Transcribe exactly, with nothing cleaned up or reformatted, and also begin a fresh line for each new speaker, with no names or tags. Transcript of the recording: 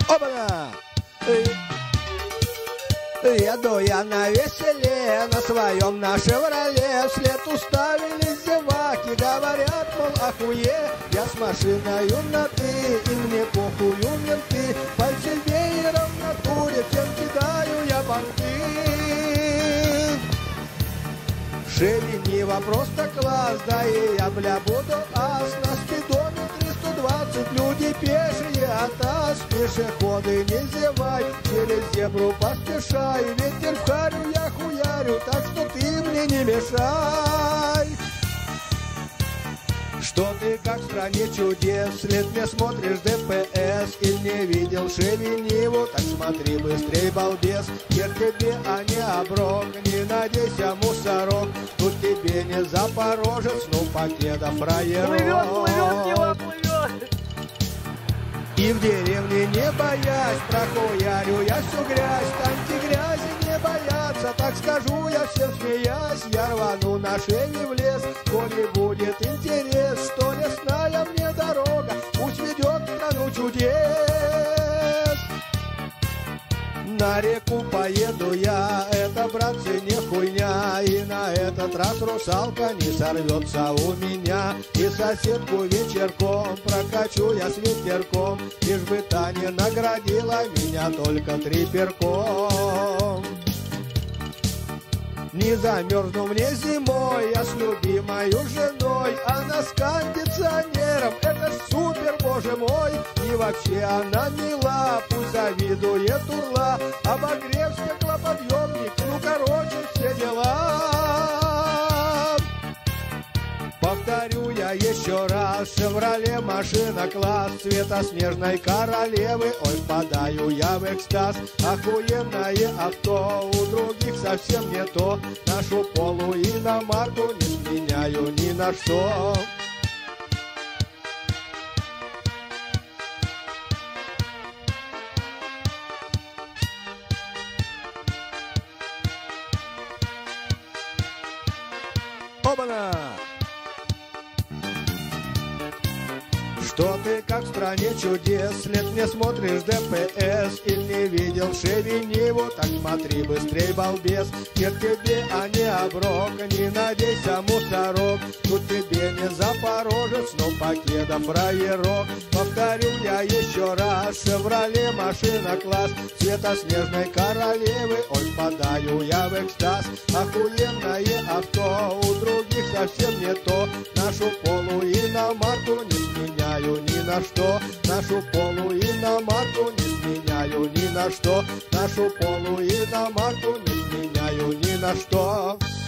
Оба-на! Еду я на веселе, на своем, на «Шевроле». Вслед уставились зеваки, говорят, мол, охуе. Я с машиною на «ты», и мне похую менты. Посильнее в натуре, всем кидаю я понты. Шевелева просто класс, да и я, бля, буду ас. На спидометре сто двадцать, люди пешие, а таз. Пешеходы не зевай, через зебру поспешай. Ветер в харю, я хуярю, так что ты мне не мешай. Что ты как в стране чудес, вслед мне смотришь ДПС. Или не видел Шевелеву, так смотри быстрей, балбес. Хер тебе, а не оброк, не надейся, мусорок. Тут тебе не Запорожец, ну покеда фраерок.
Плывет, плывет, дела плывет.
И в деревне не боясь, прохуярю я всю грязь. Танки грязи не боятся, так скажу я всем смеясь. Я рвану на шее в лес, коли будет интерес. Что лесная мне дорога, пусть ведет в страну чудес. На реку поеду я, это, братцы, не хуйня. И на этот раз русалка не сорвется у меня. И соседку вечерком прокачу я с ветерком, лишь бы та не наградила меня только триперком. Не замерзну мне зимой, я с любимой женой. Она с кондиционером, это ж супер, боже мой. И вообще она мила, пусть завидует урла. Обогрев, стеклоподъемник, ну короче все дела. Повторю я еще раз, «Шевроле» машина класс, цвета снежной королевы. Ой, впадаю я в экстаз. Охуенное авто, у других совсем не то. Нашу полу иномарку не сменяю ни на что. Оба-на! Что ты как в стране чудес, вслед мне смотришь ДПС. Или не видел Шевелеву, так смотри быстрей, балбес. Нет тебе, а не оброк, не надейся, мусорок. Тут тебе не Запорожец, но покеда фраерок. Повторю я еще раз, «Шевроле» машина класс, цвета снежной королевы. Ой, впадаю я в экстаз. Охуенное авто, у других совсем не то. Нашу полу иномарку не сменяю ни на что. Нашу полу иномарку не сменяю ни на что. Нашу полу иномарку не сменяю ни на что.